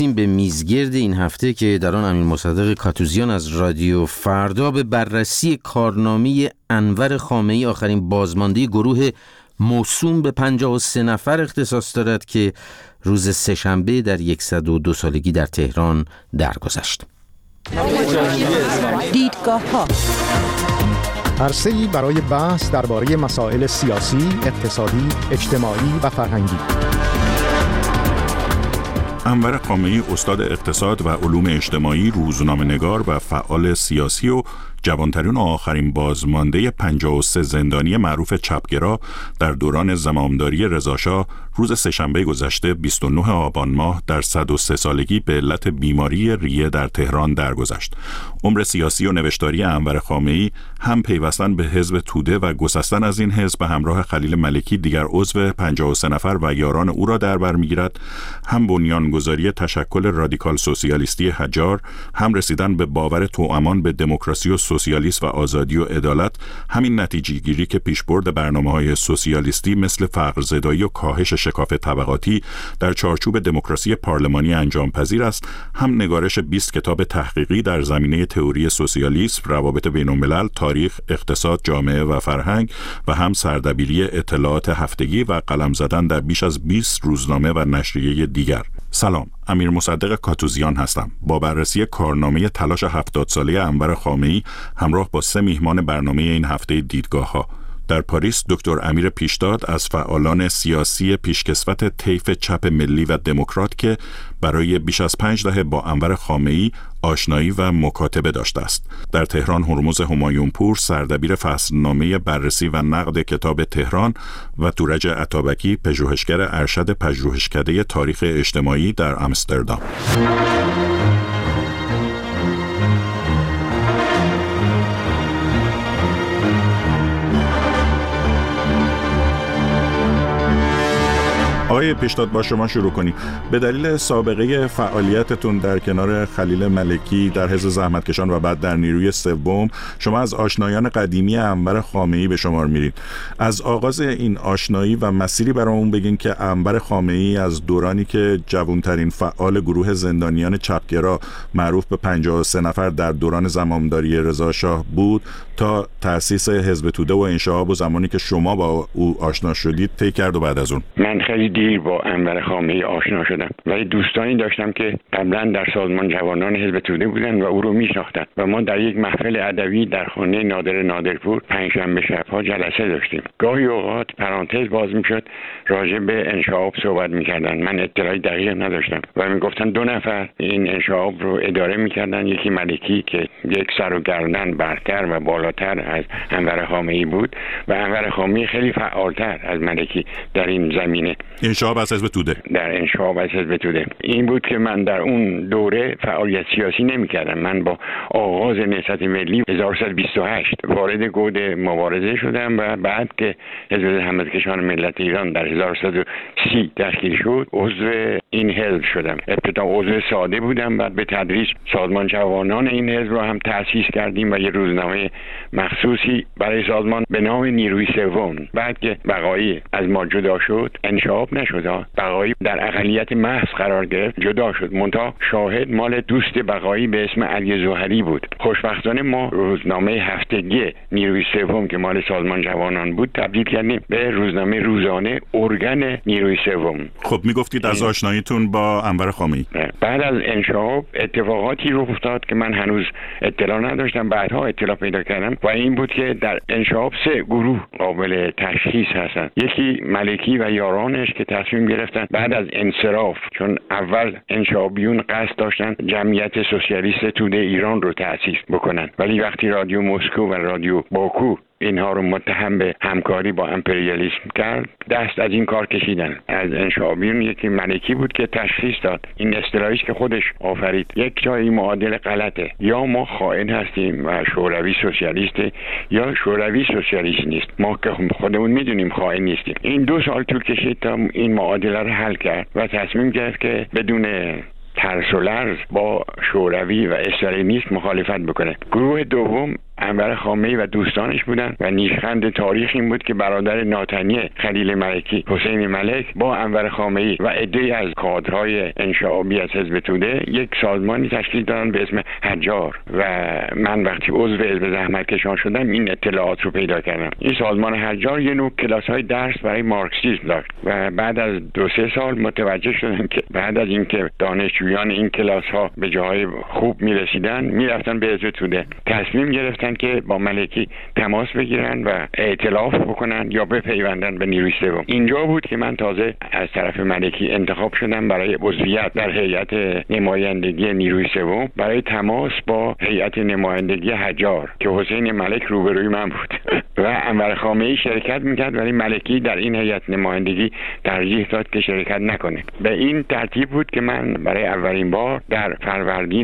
به میزگرد این هفته که در آن امیر مصدق کاتوزیان از رادیو فردا به بررسی کارنامه انور خامنه‌ای آخرین بازمانده گروه موسوم به 53 نفر اختصاص دارد که روز سه‌شنبه در 102 سالگی در تهران درگذشت. دیدگاه‌ها عرصه‌ای برای بحث درباره مسائل سیاسی، اقتصادی، اجتماعی و فرهنگی. انور خامنه‌ای استاد اقتصاد و علوم اجتماعی، روزنامه‌نگار و فعال سیاسی و جوانترین و آخرین بازمانده 53 زندانی معروف چپگرا در دوران زمامداری رضاشاه روز سه‌شنبه گذشته 29 آبان ماه در 103 سالگی به علت بیماری ریه در تهران درگذشت. عمر سیاسی و نوشتاری انور خامنه‌ای هم پیوستن به حزب توده و گسستن از این حزب به همراه خلیل ملکی دیگر عضو 53 نفر و یاران او را در بر می‌گیرد، هم بنیانگذاری تشکل رادیکال سوسیالیستی حجار، هم رسیدن به باور توامان به دموکراسی و سوسیالیسم و آزادی و عدالت، همین نتیجه گیری که پیشبرد برنامه‌های سوسیالیستی مثل فقرزدایی و کاهش شکاف طبقاتی در چارچوب دموکراسی پارلمانی انجام پذیر است، هم نگارش 20 کتاب تحقیقی در زمینه تئوری سوسیالیسم، روابط بین‌الملل، تاریخ، اقتصاد، جامعه و فرهنگ و هم سردبیری اطلاعات هفتگی و قلم زدن در بیش از 20 روزنامه و نشریه دیگر. سلام، امیر مصدق کاتوزیان هستم. با بررسی کارنامه تلاش 70 ساله انور خامنه‌ای همراه با 3 میهمان برنامه این هفته دیدگاه‌ها. در پاریس دکتر امیر پیشداد از فعالان سیاسی پیشکسوت طیف چپ ملی و دموکرات که برای بیش از 5 دهه با انور خامنه‌ای آشنایی و مکاتبه داشته است. در تهران هرمز همایونپور سردبیر فصلنامه بررسی و نقد کتاب تهران و تورج عطابکی پژوهشگر ارشد پژوهشکده تاریخ اجتماعی در آمستردام. آقای پیشداد با شما شروع کنیم. به دلیل سابقه فعالیتتون در کنار خلیل ملکی در حزب زحمتکشان و بعد در نیروی سوم، شما از آشنایان قدیمی انور خامنه‌ای به شمار میرید. از آغاز این آشنایی و مسیری برامون بگین که انور خامنه‌ای از دورانی که جوانترین فعال گروه زندانیان چپگرا معروف به 53 نفر در دوران زمامداری رضاشاه بود تا تأسیس حزب توده و انشعاب و زمانی که شما با او آشنا شدید طی کرد و بعد از اون. من خیلی دیر با انور خامنه‌ای آشنا شدم ولی دوستانی داشتم که قبلا در سازمان جوانان حزب توده بودن و او رو میشناختن و ما در یک محفل ادبی در خانه نادر نادرپور پنجشنبه شب‌ها جلسه داشتیم. گاهی اوقات پرانتز باز میشد راجع به انشعاب صحبت میکردن. من اطلاعی دقیق نداشتم و میگفتن 2 نفر این انشعاب رو اداره میکردن، یکی ملکی که یک سر و گردن برتر و بالاتر از انور خامنه‌ای بود و انور خامنه‌ای خیلی فعالتر از ملکی در این زمینه. انشعاب از حزب توده. در انشعاب از حزب توده. این بود که من در اون دوره فعالیت سیاسی نمی‌کردم. من با آغاز نهضت ملی 1328 وارد گود مبارزه شدم و بعد که حزب زحمتکشان ملت ایران در 1330 تشکیل شد عضو این حزب شدم. ابتدا عضو ساده بودم، بعد به تدریج سازمان جوانان این حزب رو هم تأسیس کردیم و یه روزنامه مخصوصی برای سازمان به نام نیروی سوم. بعد که بقایی از ما جدا شد، انشعاب نشد، بقایی در اقلیت محض قرار گرفت، جدا شد. منتها شاهد مال دوست بقایی به اسم علی زهری بود. خوشبختانه ما روزنامه هفتگی نیروی سوم که مال سازمان جوانان بود تبدیل کردیم به روزنامه روزانه ارگن نیروی سوم. خب میگفتید از آشناییتون با انور خامنه‌ای. بعد از انشعاب اتفاقاتی رخ افتاد که من هنوز اطلاع نداشتم، بعدها اطلاع پیدا کردم و این بود که در انشعاب 3 گروه قابل تشخیص هستن. یکی ملکی و یارانش که تصمیم گرفتن بعد از انصراف، چون اول انشعابیون قصد داشتن جمعیت سوسیالیست توده ایران رو تأسیس بکنن، ولی وقتی رادیو مسکو و رادیو باکو اینها رو متهم به همکاری با امپریالیسم کرد، دست از این کار کشیدن. از انشعابیون یکی ملکی بود که تشخیص داد، این اصطلاحی که خودش آفرید، یک جایی معادل غلطه، یا ما خائن هستیم و شوروی سوسیالیسته یا شوروی سوسیالیست نیست. ما که خودمون میدونیم خائن نیستیم. این 2 سال طول کشید تا این معادله رو حل کرد و تصمیم گرفت که بدون ترس و لرز با شوروی و استالینیسم مخالفت بکنه. گروه دوم انور خامه‌ای و دوستانش بودن و نیشخند تاریخ این بود که برادر ناتنی خلیل ملکی، حسین ملک، با انور خامه‌ای و عده‌ای از کادرهای انشعابی از حزب توده یک سازمانی تشکیل دادن به اسم حجار و من وقتی عضو حزب زحمتکشان شدم این اطلاعات رو پیدا کردم. این سازمان حجار یه نوع کلاس‌های درس برای مارکسیسم داشت و بعد از 2-3 سال متوجه شدم که بعد از اینکه دانشجویان این کلاس‌ها به جای خوب میرسیدن میرفتن به حزب توده، تصمیم گرفتن که با ملکی تماس بگیرن و ائتلاف بکنن یا بپیوندن به نیروی سوم. اینجا بود که من تازه از طرف ملکی انتخاب شدم برای عضویت در هیئت نمایندگی نیروی سوم برای تماس با هیئت نمایندگی حجار که حسین ملک روبروی من بود و انور خامه‌ای شرکت میکرد ولی ملکی در این هیئت نمایندگی ترجیح داد که شرکت نکنه. به این ترتیب بود که من برای اولین بار در فروردین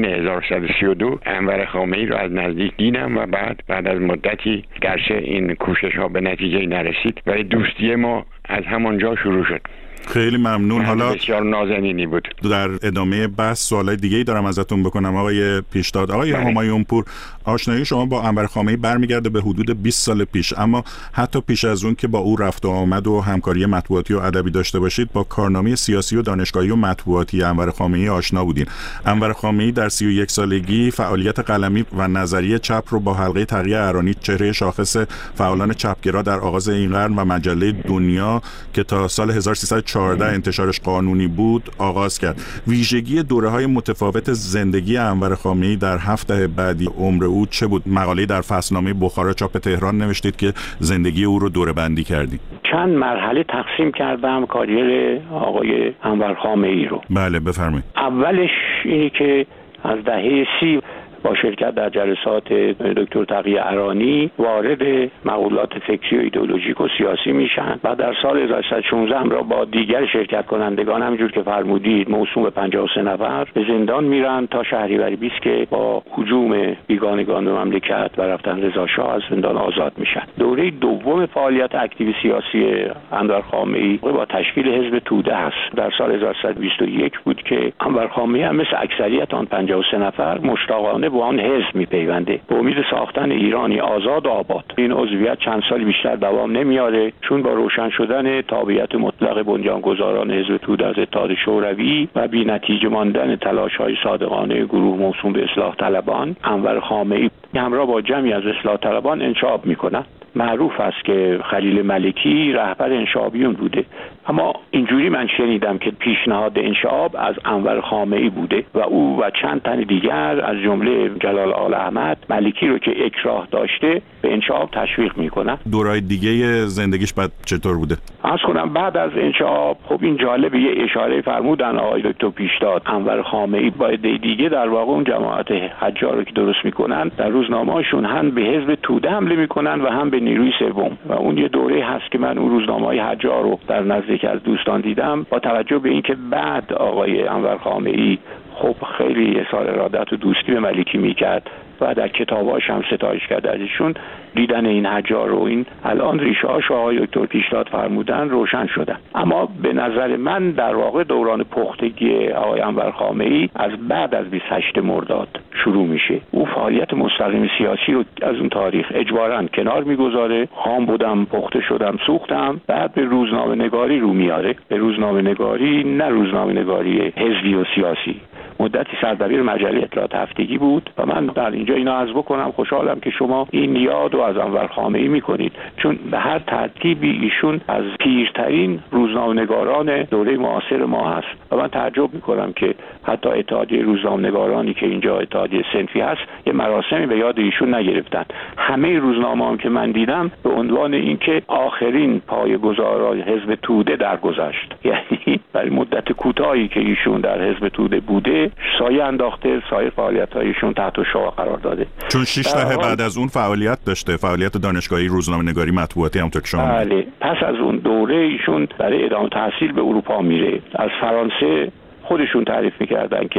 1132 انور خامه‌ای رو از نزدیک دیدم و بعد از مدتی گرچه این کوشش‌ها به نتیجه نرسید ولی دوستی ما از همانجا شروع شد. خیلی ممنون. حالا بسیار نازنینی بود. در ادامه بحث سوالای دیگه‌ای دارم ازتون بکنم آقای پیشداد. آقای همایون پور، آشنایی شما با انور خامه‌ای برمیگرده به حدود 20 سال پیش، اما حتی پیش از اون که با او رفت و آمد و همکاری مطبوعاتی و ادبی داشته باشید با کارنامه سیاسی و دانشگاهی و مطبوعاتی انور خامه‌ای آشنا بودین. انور خامه‌ای در 31 سالگی فعالیت قلمی و نظری چپ رو با حلقه تقیه ارانی، چهره شاخص فعالان چپگرا در آغاز این قرن و مجله دنیا که تا سال 1314 انتشارش قانونی بود آغاز کرد. ویژگی دوره‌های متفاوت زندگی انور خامه‌ای در 7 دهه بعدی عمر او چه بود؟ مقاله‌ای در فصلنامه بخارا چاپ تهران نوشتید که زندگی او رو دوره‌بندی کردید. چند مرحله تقسیم کردم کاریر آقای انور خامه‌ای رو. بله بفرمایید. اولش اینی که از دهه 30 با شرکت در جلسات دکتر تقی ارانی وارد مقولات فکری و ایدئولوژیک و سیاسی میشن و در سال 1916 هم را با دیگر شرکت کنندگان همینجور که فرمودید موسوم به 53 نفر به زندان میرن تا شهریور 20 که با هجوم بیگانگان به مملکت و رفتن رضا شاه از زندان آزاد میشن. دوره دوم فعالیت اکتیو سیاسی انور خامه‌ای با تشکیل حزب توده است. در سال 1921 بود که انور خامه‌ای هم مثل اکثریت آن 53 نفر مشتاقانه با آن حزب میپیونده به امید ساختن ایرانی آزاد و آباد. این عضویت چند سال بیشتر دوام نمیاره چون با روشن شدن تابعیت مطلق بنیانگذاران حزب توده از اتحاد شوروی و بی نتیجه ماندن تلاش‌های صادقانه گروه موسوم به اصلاح طلبان، انور خامه‌ای همراه با جمعی از اصلاح طلبان انشعاب میکنه. معروف است که خلیل ملکی رهبر انشعابیون بوده، اما اینجوری من شنیدم که پیشنهاد انشعاب از انور خامه‌ای بوده و او و چند تن دیگر از جمله جلال آل احمد ملکی رو که اکراه داشته به انشعاب تشویق میکنن. دورای دیگه زندگیش بعد چطور بوده؟ عرض کنم بعد از انشعاب خب این جالبه، یه اشاره فرمودن آقای دکتر پیشداد، انور خامه‌ای با عده دیگه در واقع اون جماعت حجار رو که درست میکنن در روزنامه‌هاشون هم به حزب توده حمله میکنن و هم به نیروی سوم و اون یه دوره هست که من اون روزنامه‌های حجار رو در نزدیک از دوستان دیدم. با توجه به اینکه بعد آقای انور خامه‌ای خب خیلی اظهار ارادت و دوستی به ملکی میکرد و در کتاباش هم ستایش کرد از ایشون، دیدن این حجار و این الان ریشه‌هاش آقای دکتر پیشداد فرمودن روشن شدن. اما به نظر من در واقع دوران پختگی آقای انور خامه‌ای از بعد از 28 مرداد شروع میشه. او فعالیت مستقیم سیاسی رو از اون تاریخ اجباراً کنار میگذاره. خام بودم، پخته شدم، سوختم، بعد به روزنامه نگاری رو میاره. به روزنامه نگاری، نه روزنامه نگاری حزبی و سیاسی. مدتی سردبیر مجله اطلاعات هفتگی بود و من در اینجا اینو عرض بکنم خوشحالم که شما این یاد رو از انور خامه‌ای میکنید، چون به هر ترتیبی ایشون از پیرترین روزنامه‌نگاران دوره معاصر ما هست و من تعجب میکنم که حتی اتحادیه روزنامه‌نگارانی که اینجا اتحادیه صنفی هست یه مراسمی به یاد ایشون نگرفتن. همه روزنامه‌ها که من دیدم به عنوان اینکه آخرین پایه‌گذاران حزب توده درگذشت، یعنی برای مدت کوتاهی که ایشون در حزب توده بوده سایه انداخته، سایر فعالیت‌هایشون تحت شعاع قرار داده. چون 6 دهه بعد از اون فعالیت داشته، فعالیت دانشگاهی، روزنامه‌نگاری، مطبوعاتی همونطور که شما بله. پس از اون دوره ایشون برای ادامه تحصیل به اروپا میره. از فرانسه خودشون تعریف می‌کردن که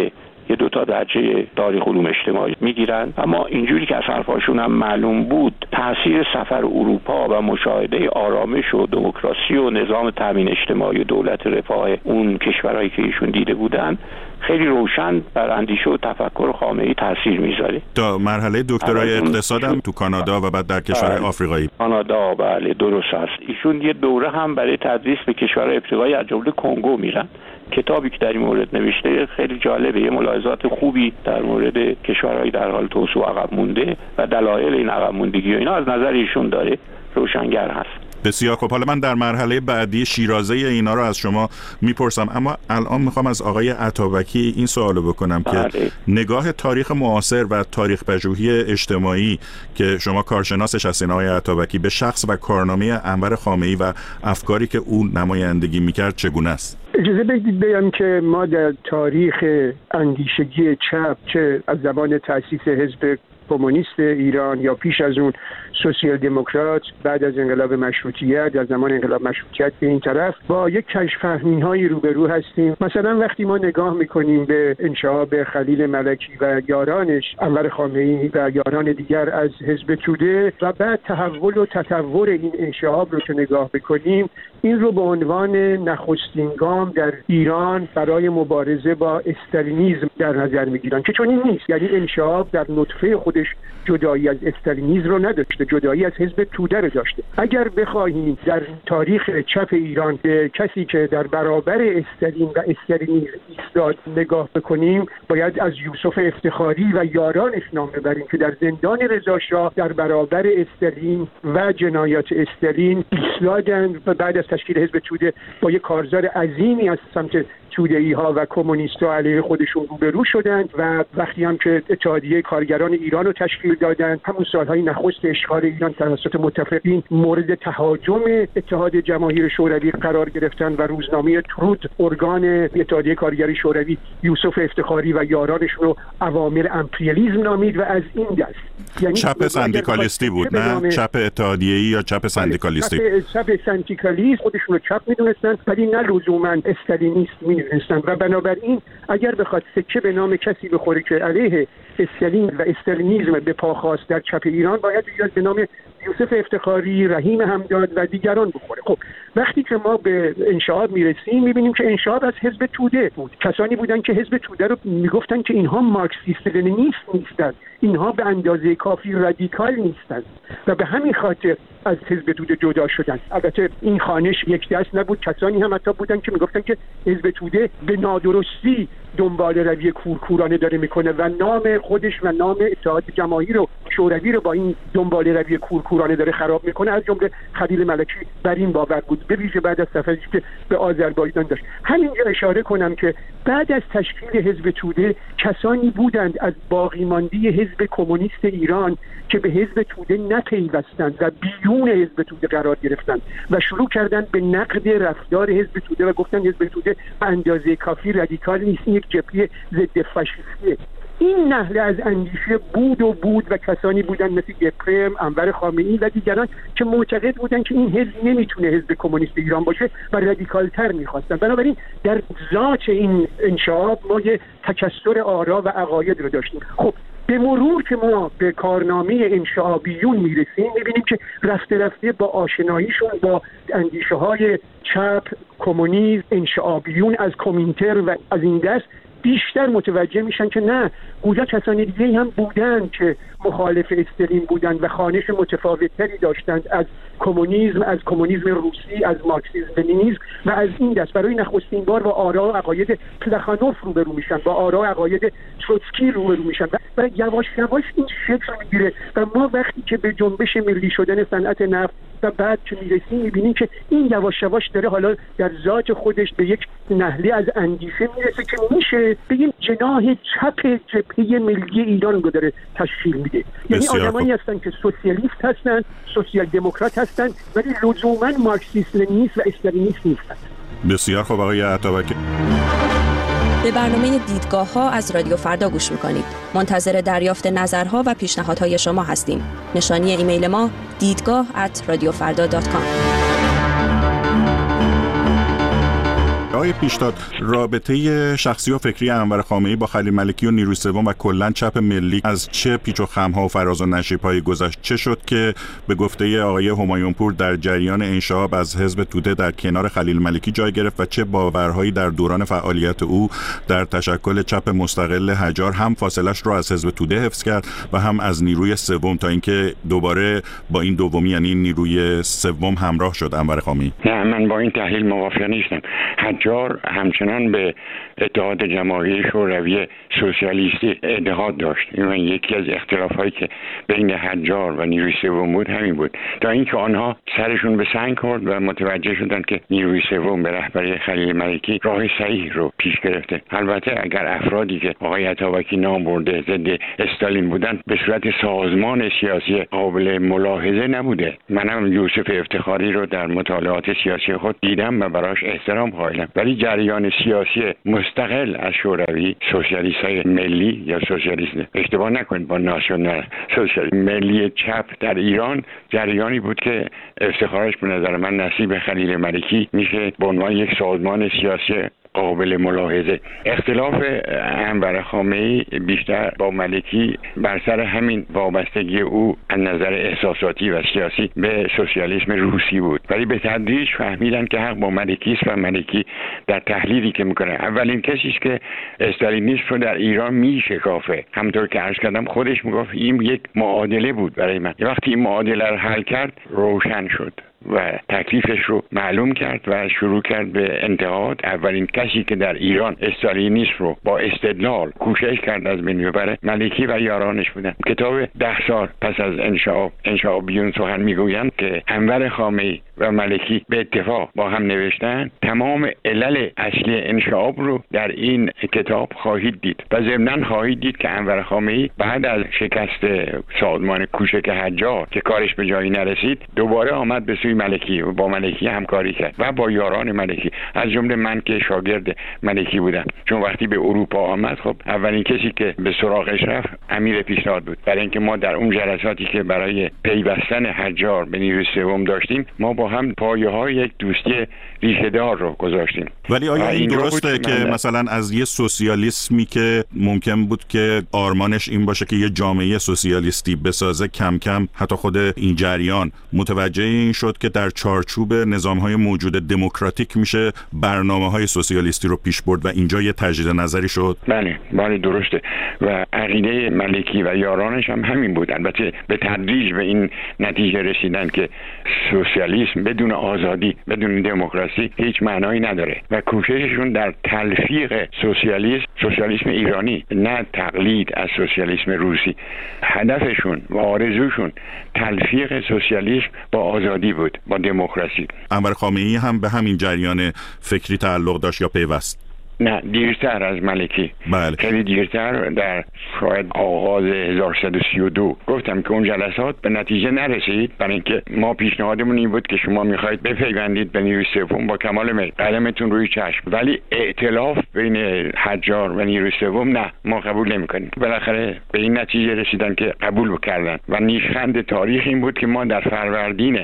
یه 2 تا درجه تاریخ علوم اجتماعی میگیرن. اما اینجوری که از حرفاشون هم معلوم بود تاثیر سفر اروپا و مشاهده آرامش و دموکراسی و نظام تامین اجتماعی و دولت رفاه اون کشورهایی که ایشون دیده بودن خیلی روشن بر اندیشه و تفکر خامنه‌ای تاثیر میذاره. تا مرحله دکترای اقتصاد هم تو کانادا و بعد در کشورهای آفریقایی. کانادا بله درست است. ایشون یه دوره هم برای تدریس به کشورهای آفریقایی از جمله کنگو میرن. کتابی که در این مورد نوشته خیلی جالبه، یه ملاحظات خوبی در مورد کشورهای در حال توسعه عقب مونده و دلایل این عقب موندگی و اینا از نظر ایشون داره روشنگر هست. بسیار خب، حالا من در مرحله بعدی شیرازه اینا رو از شما میپرسم، اما الان میخوام از آقای عطابکی این سوالو بکنم که نگاه تاریخ معاصر و تاریخ پژوهی اجتماعی که شما کارشناسش هستین آقای عطابکی به شخص و کارنامه انور خامنه‌ای و افکاری که او نمایندگی میکرد چگونه است؟ اجازه بدید بگم که ما در تاریخ اندیشگی چپ چه از زمان تأسیس حزب کمونیست ایران یا پیش از اون سوسیال دموکرات، بعد از انقلاب مشروطیت، در زمان انقلاب مشروطیت به این طرف با یک کشف‌فهمی‌هایی روبرو هستیم. مثلا وقتی ما نگاه می‌کنیم به انشعاب خلیل ملکی و یارانش، انور خامنه‌ای و یاران دیگر از حزب توده و بعد تحول و تطور این انشعاب رو که نگاه بکنیم، این رو به عنوان نخستین گام در ایران برای مبارزه با استالینیسم در نظر می‌گیرن که چون این نیست. یعنی انشعاب در نطفه خودش جدایی از استالینیسم رو نداشته، جدایی از حزب توده رو داشته. اگر بخواهیم در تاریخ چپ ایران به کسی که در برابر استالین و استالینیسم ایستاد نگاه بکنیم، باید از یوسف افتخاری و یارانش نام ببریم که در زندان رضاشاه در برابر استالین و جنایات استالین ایستادند و بعد از تشکیل حزب توده با یک کارزار عظیمی از سمت توده‌ای ها و کمونیست‌ها علیه خودشون روبرو شدند و وقتی هم که اتحادیه کارگران ایران رو تشکیل دادند، همون سالهای نخست اشغال ایران توسط متفقین مورد تهاجم اتحاد جماهیر شوروی قرار گرفتند و روزنامه ترود ارگان اتحادیه کارگری شوروی یوسف افتخاری و یارانش رو اوامر امپریالیسم نامید و از این دست، یعنی چپ سندیکالیستی بود، نه چپ اتحادیه‌ای یا چپ سندیکالیستی. چپ سندیکالیست خودشون رو چپ می‌دونستن ولی نه لزوماً استالینیست می‌دونستن و بنابراین اگر بخواد سکه به نام کسی بخوره که علیه استالین و استالینیسم به پا خواست در چپ ایران، باید به نام یوسف افتخاری، رحیم همداد و دیگران بخوره. خب وقتی که ما به انشعاب میرسیم میبینیم که انشعاب از حزب توده بود. کسانی بودن که حزب توده رو میگفتن که اینها مارکسیست لنینیست نیستند، اینها به اندازه کافی رادیکال نیستند و به همین خاطر از حزب توده جدا شدند. البته این خوانش یک دست نبود، کسانی هم حتی بودن که میگفتن که حزب توده به نادرستی دنبال روی کورکورانه داره میکنه و نام خودش و نام اتحاد جماهیر و شوروی رو با این دنبال روی کورکورانه داره خراب میکنه. از جمله خلیل ملکی بر این باور بود، به ویژه بعد از سفری که به آذربایجان داشت. همینجا اشاره کنم که بعد از تشکیل حزب توده کسانی بودند از باقی مانده حزب کمونیست ایران که به حزب توده نپیوستند و بیرون حزب توده قرار گرفتند و شروع کردند به نقد رفتار حزب توده و گفتند حزب توده به اندازه کافی رادیکال نیست، یک جبهه ضد فاشیستیه. این نحله از اندیشه بود و کسانی بودن مثل گپرم، انور خامنه‌ای و دیگران که معتقد بودن که این حزب نمیتونه حزب کمونیست ایران باشه و رادیکال‌تر می‌خواستن. بنابراین در ذات این انشعاب ما یه تکثر آرا و عقاید رو داشتیم. خب به مرور که ما به کارنامه انشعابیون میرسیم میبینیم که رفته رفته با آشناییشون با اندیشه‌های چپ، کمونیسم، انشعابیون از کمینتر و از این دست بیشتر متوجه میشن که نه، گویا کسانی دیگه هم بودن که مخالف استالین بودند و خوانش متفاوت‌تری داشتند از کمونیسم، از کمونیسم روسی، از مارکسیسم لنینیسم و از این دست برای نخستین بار با آرا و عقاید پلخانوف روبرو میشن، با آرا و عقاید تروتسکی روبرو میشن و یواش یواش این شکل میگیره و ما وقتی که به جنبش ملی شدن صنعت نفت و بعد که میرسیم میبینیم که این یواش یواش داره حالا در ذات خودش به یک نحله از اندیشه میرسه که میشه بگیم جناح چپ جبهه ملی ایران رو داره تشکیل میده. یعنی آدمایی هستن که سوسیالیست هستن، سوسیال دموکرات هستن ولی لزوما مارکسیست لنینیست و استالینیست نیستن. بسیار خوب آقای عطابکی. به برنامه دیدگاه ها از رادیو فردا گوش میکنید. منتظر دریافت نظرها و پیشنهادهای شما هستیم. نشانی ایمیل ما دیدگاه@radiofarda.com. آقای پیشتاد، رابطه شخصی و فکری انور خامنه‌ای با خلیل ملکی و نیروی سوم و کلاً چپ ملی از چه پیچ و خم‌ها و فراز و نشیب‌های گذشت چه شد که به گفته آقای همایونپور در جریان انشعاب از حزب توده در کنار خلیل ملکی جای گرفت و چه باورهایی در دوران فعالیت او در تشکل چپ مستقل حجار هم فاصلش رو از حزب توده حفظ کرد و هم از نیروی سوم تا اینکه دوباره با این دومی یعنی نیروی سوم همراه شد انور خامنه‌ای؟ نه، من با این تحلیل موافق نیستم. حجار همچنان به اتحاد جماهیر شوروی سوسیالیستی اعتقاد داشت. این یکی از اختلافایی که بین حجار و نیروی سوم بود همین بود، تا اینکه آنها سرشون به سنگ خورد و متوجه شدند که نیروی سوم به رهبری خلیل ملکی راه صحیح رو پیش گرفته. البته اگر افرادی که آقای عطابکی نام برده ضد استالین بودند به صورت سازمان سیاسی قابل ملاحظه نبوده. منم یوسف افتخاری رو در مطالعات سیاسی خود دیدم و براش احترام قائلم، ولی جریان سیاسی مستقل از شوروی، سوسیالیست‌های ملی یا سوسیالیسم، اشتباه نکنید با ناسیونال سوسیالیسم، ملی چپ در ایران جریانی بود که افتخارش به نظر من نصیب خلیل ملکی میشه به عنوان یک سازمان سیاسی قابل ملاحظه. اختلاف انور خامنه‌ای بیشتر با ملکی بر سر همین وابستگی او از نظر احساساتی و سیاسی به سوسیالیسم روسی بود، ولی به تدریج فهمیدن که حق با ملکی است و ملکی در تحلیلی که میکنه اولین کسی است که استالینیسم رو در ایران میشکافه. همونطور که عرض کردم خودش میگفت این یک معادله بود برای من. وقتی این معادله رو حل کرد روشن شد و تکلیفش رو معلوم کرد و شروع کرد به انتقاد. اولین کسی که در ایران استالینیسم رو با استدلال کوشش کرد از بین ببره ملکی و یارانش بودن. کتاب 10 سال پس از انشعابیون سخن میگویند که انور خامنه‌ای و ملکی به اتفاق با هم نوشتن حتمام علل اصلی انشعاب رو در این کتاب خواهید دید و ضمناً خواهید دید که انور خامنه‌ای بعد از شکست سازمان کوچک حجار که کارش به جایی نرسید دوباره آمد به سوی ملکی و با ملکی همکاری کرد و با یاران ملکی، از جمله من که شاگرد ملکی بودم. چون وقتی به اروپا آمد خب اولین کسی که به سراغش رفت امیر پیشنهاد بود، برای اینکه ما در اون جلساتی که برای پیوستن حجار به نیروی سوم داشتیم ما با هم پایه‌های یک دوستی ریشه‌دار رو گذاشتیم. ولی آیا این درسته که مثلا از یه سوسیالیسمی که ممکن بود که آرمانش این باشه که یه جامعه سوسیالیستی بسازه کم کم حتی خود این جریان متوجه این شد که در چارچوب نظام‌های موجود دموکراتیک میشه برنامه‌های سوسیالیستی رو پیش برد و اینجا یه تجدید نظری شد؟ بله درسته و عقیده ملکی و یارانش هم همین بود. البته به تدریج به این نتیجه رسیدن که سوسیالیسم بدون آزادی بدون دموکراسی هیچ معنایی نداره و کوشششون در تلفیق سوسیالیسم ایرانی نه تقلید از سوسیالیسم روسی، هدفشون و آرزوشون تلفیق سوسیالیسم با آزادی بود، با دموکراسی. انور خامنه‌ای هم به همین جریان فکری تعلق داشت یا پیوست؟ نه، دیرتر از ملکی. بله. خیلی دیرتر، در شاید آغاز 1332 گفتم که اون جلسات به نتیجه نرسید، برای اینکه ما پیشنهادمون این بود که شما میخواید بپیوندید به نیروی سوم با کمال میل، قلمتون روی چشم، ولی ائتلاف بین حجار و نیروی سوم نه، ما قبول نمیکنیم. بالاخره به این نتیجه رسیدن که قبول کردن و نیشخند تاریخ این بود که ما در فروردین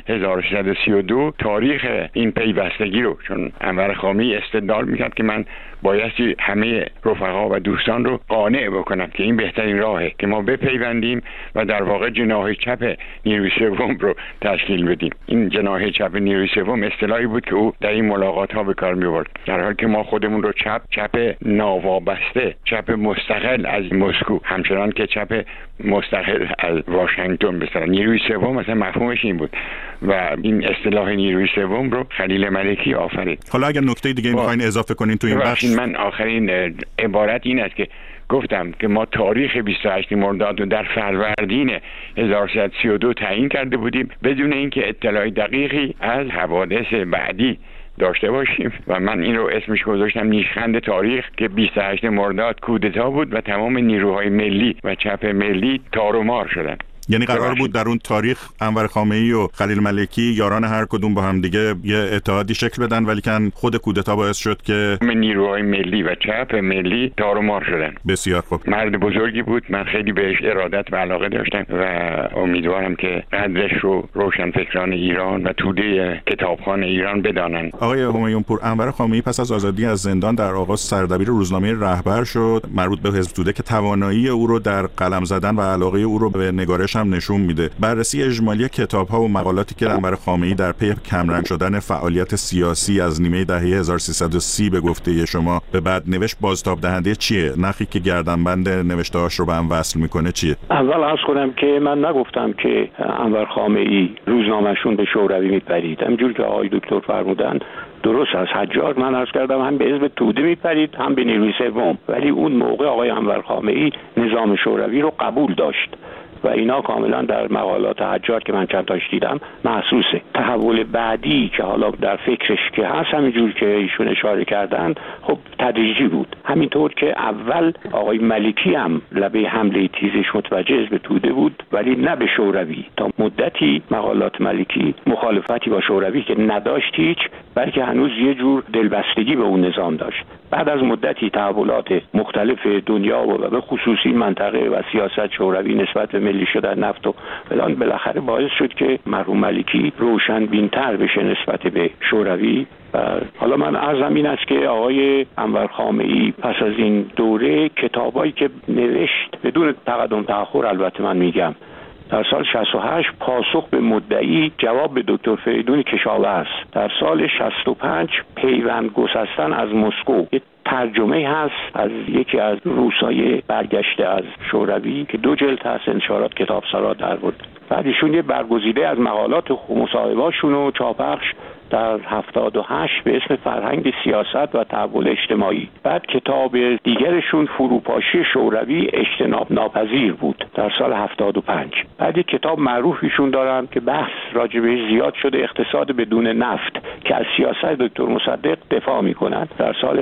1332 تاریخ این پیوستگی رو، چون انور خامنه‌ای استدلال میکرد که من بایستی همه رفقا و دوستان رو قانع بکنم که این بهترین راهه که ما بپیوندیم و در واقع جناح چپ نیروی سوم رو تشکیل بدیم. این جناح چپ نیروی سوم اصطلاحی بود که او در این ملاقات ها به کار می‌برد، در حالی که ما خودمون رو چپ ناوابسته، چپ مستقل از مسکو، همچنان که چپ مستقل از واشنگتن بسازیم. نیروی سوم مثلا مفهومش این بود و این اصطلاح نیروی سوم رو خلیل ملکی آفرید. حالا اگر نکته دیگه می‌خواید اضافه کنین تو این بخش. من آخرین عبارت این است که گفتم که ما تاریخ 28 مرداد رو در فروردین 1332 تعیین کرده بودیم بدون اینکه اطلاع دقیقی از حوادث بعدی داشته باشیم و من این رو اسمش گذاشتم نیشخند تاریخ، که 28 مرداد کودتا بود و تمام نیروهای ملی و چپ ملی تار و مار شدن. یعنی قرار بود در اون تاریخ انور خامنه‌ای و خلیل ملکی یاران هر کدوم با هم دیگه یه اتحادی شکل بدن، ولی کن خود کودتا باعث شد که نیروهای ملی و چپ ملی تارومار شدن. بسیار خوب. مرد بزرگی بود، من خیلی بهش ارادت و علاقه داشتم و امیدوارم که قدرش رو روشنفکران ایران و توده کتابخوان ایران بدانند. آقای همایونپور، انور خامنه‌ای پس از آزادی از زندان در آغاز سردبیر روزنامه رهبر شد، مربوط به حزب توده، که توانایی او رو در قلم زدن و علاقه او رو به نگارش هم نشون میده. بررسی اجمالی کتاب‌ها و مقالاتی که انور خامنه‌ای در پی کمرنگ شدن فعالیت سیاسی از نیمه دهه 1330 به گفته شما به بعد نوشت بازتاب دهنده چیه؟ نخی که گردنبند نوشته‌هاش رو به هم وصل میکنه چیه؟ اول عرض کنم که من نگفتم که انور خامنه‌ای روزنامه‌شون به شوروی میپرید. همونجور که آقای دکتر فرمودن درست از حجاج من عرض کردم هم به حزب توده میپرید هم به نیروی سوم، ولی اون موقع آقای انور خامنه‌ای نظام شوروی رو قبول داشت و اینا کاملا در مقالات حجاج که من چند تاش دیدم محسوسه. تحول بعدی که حالا در فکرش که هست همینجور که ایشون اشاره کردن خب تدریجی بود، همینطور که اول آقای ملکی هم لبه حمله تیزش متوجه حزب توده بود ولی نه به شوروی. تا مدتی مقالات ملکی مخالفتی با شوروی که نداشت هیچ، بلکه هنوز یه جور دلبستگی به اون نظام داشت. بعد از مدتی تحولات مختلف دنیا و به خصوصی منطقه و سیاست شوروی نسبت به ملی شدن نفت و فلان بالاخره باعث شد که مرحوم ملکی روشن بین‌تر بشه نسبت به شوروی. حالا من عرضم این است که آقای انور خامنه‌ای پس از این دوره کتابایی که نوشت بدون تقدم تأخر، البته من میگم در سال 68 پاسخ به مدعی جواب به دکتر فریدون کشاورز، در سال 65 پیوند گسستن از مسکو، ترجمه هست از یکی از روسای برگشته از شوروی که 2 جلد هست، انتشارات کتابسرا در بود. بعد ایشون یه برگزیده از مقالات مصاحبه‌هاشون و چاپخش در 78 به اسم فرهنگ سیاست و تحول اجتماعی. بعد کتاب دیگرشون فروپاشی شوروی اجتناب ناپذیر بود در سال 75. بعد یک کتاب معروفیشون دارن که بحث راجبه زیاد شده، اقتصاد بدون نفت، که از سیاست دکتر مصدق دفاع میکنن، در سال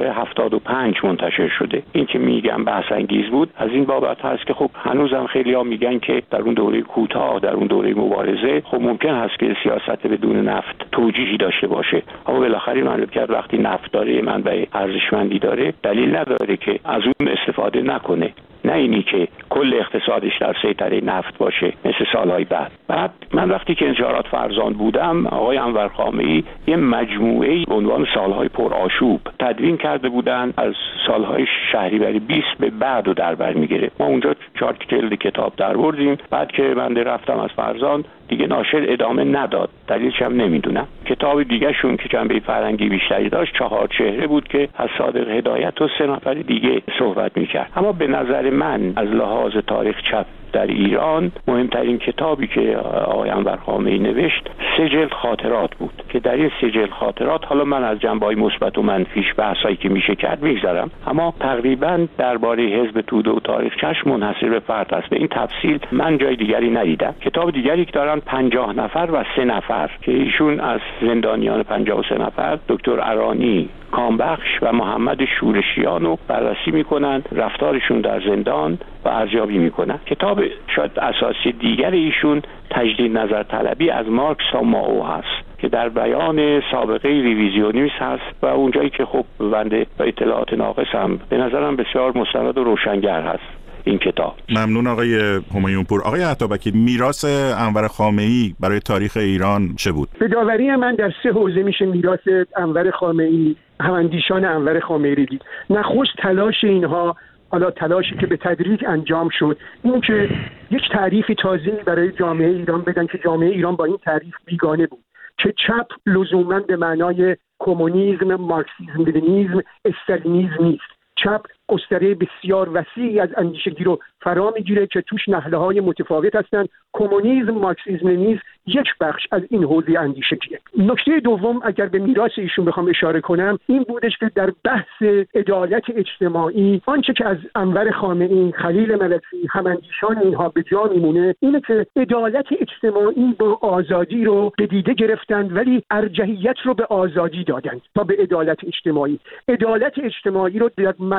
75 منتشر شده. این که میگم بحث انگیز بود از این بابت هست که خب هنوزم خیلی‌ها میگن که در اون دوره کوتاه، در اون دوره مبارزه خب ممکن هست که سیاست بدون نفت توجیهی داشته باشه، اما بالاخره مملکت وقتی نفت داره، منبع ارزشمندی داره، دلیل نداره که از اون استفاده نکنه. نه اینی که کل اقتصادش در سیطره نفت باشه مثل سالهای بعد من وقتی که انتشارات فرزان بودم، آقای انور خامنه‌ای یه مجموعه به عنوان سالهای پرآشوب تدوین کرده بودن، از سالهای شهریور 20 به بعد رو در بر میگیره. ما اونجا 4 جلد کتاب در بردیم. بعد که من رفتم از فرزان دیگه ناشر ادامه نداد، دلیلش هم نمیدونم. کتاب دیگه شون که جنبه فرهنگی بیشتری داشت 4 چهره بود که از صادق هدایت و 3 نفر دیگه صحبت میکرد. اما به نظر من از لحاظ تاریخ چپ در ایران مهمترین کتابی که آقای انور خامنه‌ای نوشت 3 جلد خاطرات بود که در این 3 جلد خاطرات، حالا من از جنبه‌های مثبت و منفیش بحثایی که میشه کرد میگذرم، اما تقریبا درباره حزب توده و تاریخ چشم منحصر به فرد است. به این تفصیل من جای دیگری ندیدم. کتاب دیگری که دارن 50 نفر و 3 نفر که ایشون از زندانیان 53 نفر دکتر ارانی، کامبخش و محمد شورشیان رو بررسی میکنن، رفتارشون در زندان و ارزیابی میکنن. کتاب شاید اساسی دیگر ایشون تجدید نظر طلبی از مارکس تا مائو هست که در بیان سابقه ریویزیونیسم هست و اونجایی که خب بنده با اطلاعات ناقصم به نظرم بسیار مستند و روشنگر هست این کتاب. ممنون آقای همایونپور. آقای عطابکی، میراث انور خامنه‌ای برای تاریخ ایران چه بود؟ به داوری من در 3 حوزه میشه میراث انور خامنه‌ای، هماندیشان انور خامنه‌ای دید. نخست تلاش اینها، حالا تلاشی که به تدریج انجام شد، این که یک تعریف تازه‌ای برای جامعه ایران بدن که جامعه ایران با این تعریف بیگانه بود، که چپ لزوماً به معنای کمونیسم، مارکسیسم، لنینیسم، استالینیسم نیست. چپ گستره بسیار وسیعی از اندیشگی رو فرا میگیره که توش نهله‌های متفاوت هستند. کمونیسم، مارکسیسم، لنینیسم یک بخش از این حوزه اندیشگیه. نکته دوم اگر به میراث ایشون بخوام اشاره کنم این بودش که در بحث عدالت اجتماعی آنچه که از انور خامنه‌ای، خلیل ملکی، هماندیشان اینها به جا میمونه اینه که عدالت اجتماعی با آزادی رو به دیده گرفتند ولی ارجحیت رو به آزادی دادند تا به عدالت اجتماعی. عدالت اجتماعی رو در مسلخ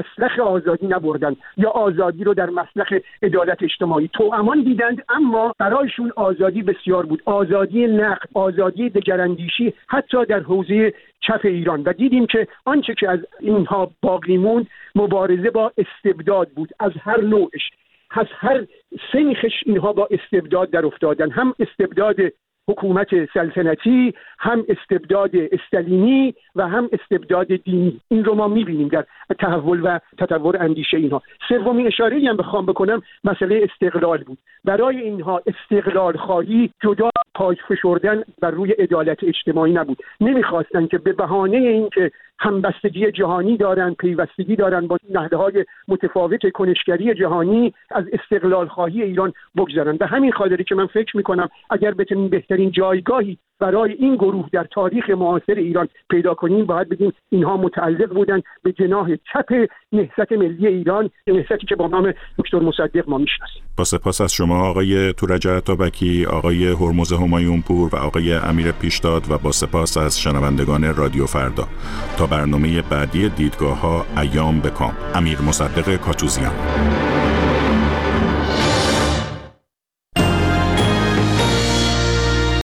آزادی نبردن یا آزادی رو در مسلخ عدالت اجتماعی توامان دیدند، اما برایشون آزادی بسیار بود، آزادی نقد، آزادی دگراندیشی حتی در حوزه چپ ایران. و دیدیم که آنچه که از اینها باقی موند مبارزه با استبداد بود از هر نوعش، از هر سنخش اینها با استبداد در افتادن، هم استبداد حکومت سلطنتی، هم استبداد استالینی و هم استبداد دینی. این رو ما می‌بینیم در تحول و تطور اندیشه اینها. سومین اشاره‌ای هم بخوام بکنم مسئله استقلال بود. برای اینها استقلال خواهی جدا پای فشردن بر روی عدالت اجتماعی نبود. نمی‌خواستن که به بهانه اینکه همبستگی جهانی دارن، پیوستگی دارن با نهادهای متفاوت کنشگری جهانی، از استقلال خواهی ایران بگذرن. به همین خاطری که من فکر می‌کنم اگر بتونیم بهترین جایگاهی برای این گروه در تاریخ معاصر ایران پیدا کنیم، باید بگیم اینها متعلق بودن به جناح چپ نهضت ملی ایران، نهضتی که با نام دکتر مصدق ما میشناسیم. با سپاس از شما آقای تورج عطابکی، آقای هرمز همایونپور و آقای امیر پیشداد و با سپاس از شنوندگان رادیو فردا. تا برنامه بعدی دیدگاه‌ها، ایام بکام. امیر مصدق کاتوزیان.